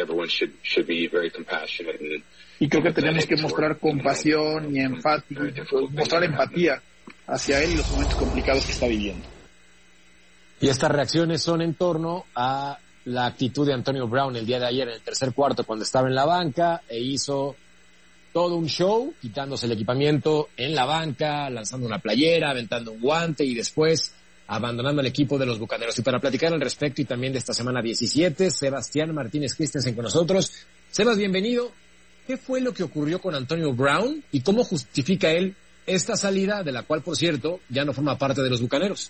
Y creo que tenemos que mostrar compasión y empatía, mostrar empatía hacia él y los momentos complicados que está viviendo. Y estas reacciones son en torno a la actitud de Antonio Brown el día de ayer en el tercer cuarto, cuando estaba en la banca e hizo todo un show, quitándose el equipamiento en la banca, lanzando una playera, aventando un guante y después abandonando el equipo de los Bucaneros. Y para platicar al respecto y también de esta semana diecisiete, Sebastián Martínez Christensen con nosotros. Sebas, bienvenido. ¿Qué fue lo que ocurrió con Antonio Brown y cómo justifica él esta salida, de la cual, por cierto, ya no forma parte de los Bucaneros?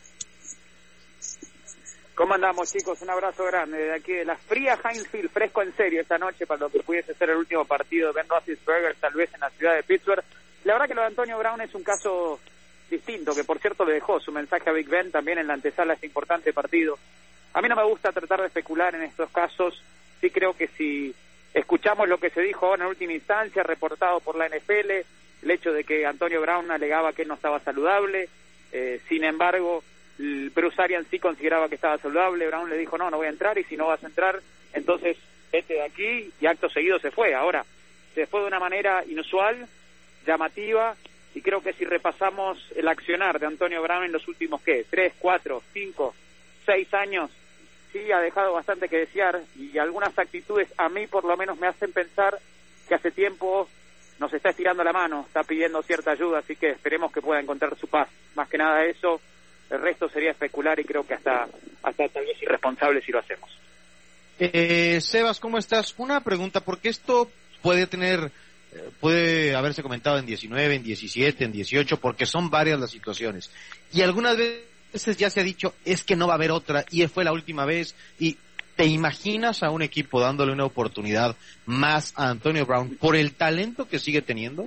¿Cómo andamos, chicos? Un abrazo grande de aquí de la fría Heinz Field, fresco en serio esta noche para lo que pudiese ser el último partido de Ben Roethlisberger, tal vez en la ciudad de Pittsburgh. La verdad que lo de Antonio Brown es un caso distinto, que por cierto le dejó su mensaje a Big Ben también en la antesala de este importante partido. A mí no me gusta tratar de especular en estos casos. Sí creo que si escuchamos lo que se dijo ahora en última instancia, reportado por la N F L, el hecho de que Antonio Brown alegaba que él no estaba saludable, eh, sin embargo, Bruce Arians sí consideraba que estaba saludable. Brown le dijo, no, no voy a entrar, y si no vas a entrar, entonces vete de aquí, y acto seguido se fue. Ahora, se fue de una manera inusual, llamativa, y creo que si repasamos el accionar de Antonio Brown en los últimos, ¿qué? Tres, cuatro, cinco, seis años, sí ha dejado bastante que desear, y algunas actitudes a mí por lo menos me hacen pensar que hace tiempo nos está estirando la mano, está pidiendo cierta ayuda, así que esperemos que pueda encontrar su paz. Más que nada eso, el resto sería especular y creo que hasta, hasta tal vez irresponsable si lo hacemos. Eh, Sebas, ¿cómo estás? Una pregunta, porque esto puede tener, puede haberse comentado en diecinueve, en diecisiete, en dieciocho, porque son varias las situaciones. Y algunas veces ya se ha dicho, es que no va a haber otra, y fue la última vez, y ¿te imaginas a un equipo dándole una oportunidad más a Antonio Brown por el talento que sigue teniendo?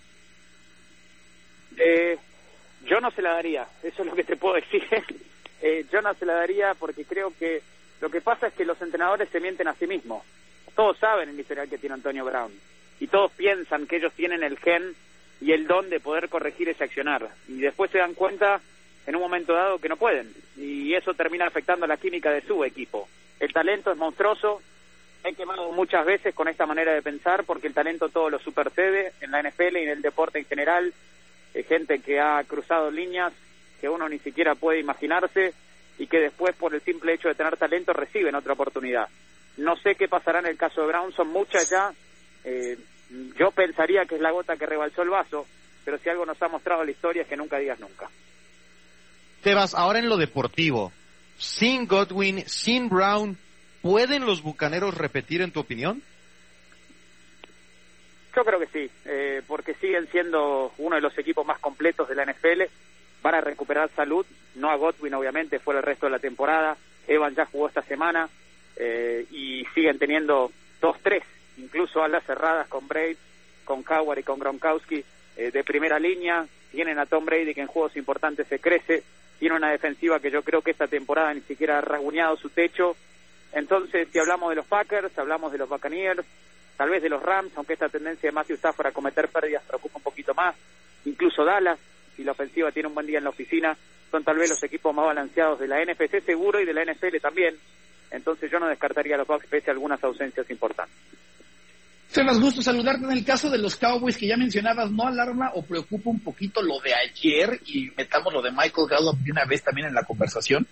Eh, yo no se la daría, eso es lo que te puedo decir. eh, yo no se la daría porque creo que lo que pasa es que los entrenadores se mienten a sí mismos. Todos saben el historial que tiene Antonio Brown, y todos piensan que ellos tienen el gen y el don de poder corregir ese accionar, y después se dan cuenta en un momento dado que no pueden, y eso termina afectando la química de su equipo. El talento es monstruoso, he quemado muchas veces con esta manera de pensar, porque el talento todo lo supercede en la N F L y en el deporte en general. Hay gente que ha cruzado líneas que uno ni siquiera puede imaginarse, y que después, por el simple hecho de tener talento, reciben otra oportunidad. No sé qué pasará en el caso de Brown, son muchas ya. Eh, yo pensaría que es la gota que rebalsó el vaso, pero si algo nos ha mostrado la historia es que nunca digas nunca. Sebas, ahora en lo deportivo, sin Godwin, sin Brown, ¿pueden los Bucaneros repetir, en tu opinión? Yo creo que sí, eh, porque siguen siendo uno de los equipos más completos de la N F L. Van a recuperar salud, no a Godwin obviamente, fue el resto de la temporada. Evans ya jugó esta semana, eh, y siguen teniendo dos, tres, incluso alas cerradas con Braid, con Coward y con Gronkowski, eh, de primera línea. Tienen a Tom Brady, que en juegos importantes se crece. Tiene una defensiva que yo creo que esta temporada ni siquiera ha rasguñado su techo. Entonces, si hablamos de los Packers, hablamos de los Buccaneers, tal vez de los Rams, aunque esta tendencia de Matthew Stafford a cometer pérdidas preocupa un poquito más. Incluso Dallas, si la ofensiva tiene un buen día en la oficina, son tal vez los equipos más balanceados de la N F C seguro y de la N F L también. Entonces yo no descartaría a los Bucs pese a algunas ausencias importantes. Sebas, gusto saludarte. En el caso de los Cowboys que ya mencionabas, ¿no alarma o preocupa un poquito lo de ayer? Y metamos lo de Michael Gallup de una vez también en la conversación.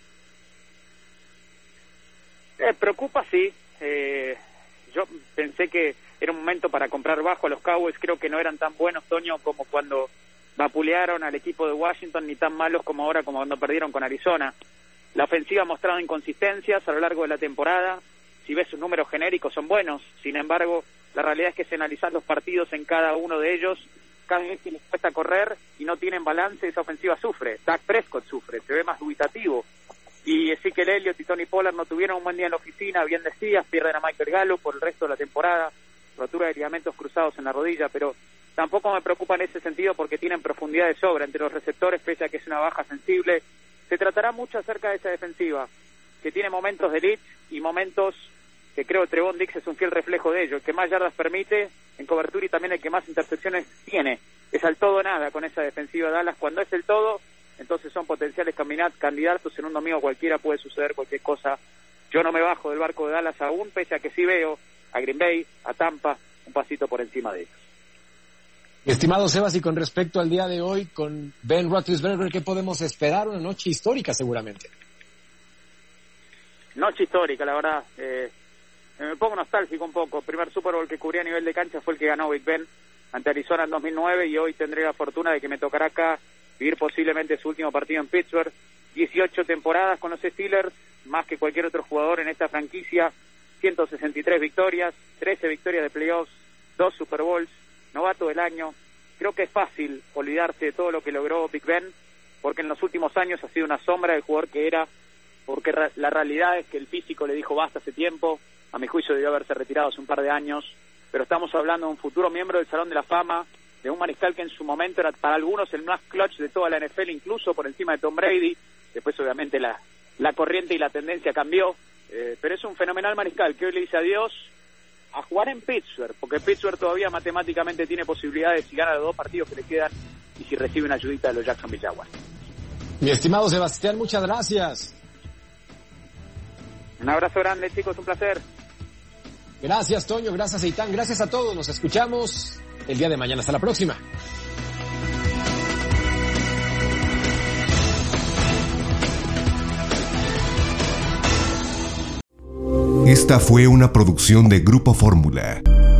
Eh, preocupa, sí. Eh, yo pensé que era un momento para comprar bajo a los Cowboys. Creo que no eran tan buenos, Toño, como cuando vapulearon al equipo de Washington, ni tan malos como ahora, como cuando perdieron con Arizona. La ofensiva ha mostrado inconsistencias a lo largo de la temporada. Si ves sus números genéricos son buenos, sin embargo, la realidad es que si analizás los partidos en cada uno de ellos, cada vez que les cuesta correr y no tienen balance, esa ofensiva sufre. Dak Prescott sufre, se ve más dubitativo. Y Ezekiel Elliott y Tony Pollard no tuvieron un buen día en la oficina, bien decías, pierden a Michael Gallup por el resto de la temporada, rotura de ligamentos cruzados en la rodilla, pero tampoco me preocupa en ese sentido porque tienen profundidad de sobra entre los receptores, pese a que es una baja sensible. Se tratará mucho acerca de esa defensiva, que tiene momentos de elite y momentos que creo Trevon Diggs es un fiel reflejo de ello, el que más yardas permite en cobertura y también el que más intercepciones tiene. Es al todo nada con esa defensiva de Dallas. Cuando es el todo, entonces son potenciales candidatos. En un domingo cualquiera puede suceder cualquier cosa. Yo no me bajo del barco de Dallas aún, pese a que sí veo a Green Bay, a Tampa, un pasito por encima de ellos. Estimado Sebas, y con respecto al día de hoy con Ben Roethlisberger, ¿qué podemos esperar? Una noche histórica seguramente. Noche histórica, la verdad. Eh, me pongo nostálgico un poco. El primer Super Bowl que cubrí a nivel de cancha fue el que ganó Big Ben ante Arizona en dos mil nueve, y hoy tendré la fortuna de que me tocará acá vivir posiblemente su último partido en Pittsburgh. dieciocho temporadas con los Steelers, más que cualquier otro jugador en esta franquicia, ciento sesenta y tres victorias, trece victorias de playoffs, dos Super Bowls, novato del año. Creo que es fácil olvidarse de todo lo que logró Big Ben, porque en los últimos años ha sido una sombra del jugador que era, porque ra- la realidad es que el físico le dijo basta hace tiempo. A mi juicio debió haberse retirado hace un par de años, pero estamos hablando de un futuro miembro del Salón de la Fama, de un mariscal que en su momento era para algunos el más clutch de toda la N F L, incluso por encima de Tom Brady. Después obviamente la, la corriente y la tendencia cambió, eh, pero es un fenomenal mariscal que hoy le dice adiós a jugar en Pittsburgh, porque Pittsburgh todavía matemáticamente tiene posibilidades si gana los dos partidos que le quedan y si recibe una ayudita de los Jacksonville Jaguars. Mi estimado Sebastián, muchas gracias. Un abrazo grande, chicos, un placer. Gracias, Toño, gracias, Eitan, gracias a todos. Nos escuchamos el día de mañana. Hasta la próxima. Esta fue una producción de Grupo Fórmula.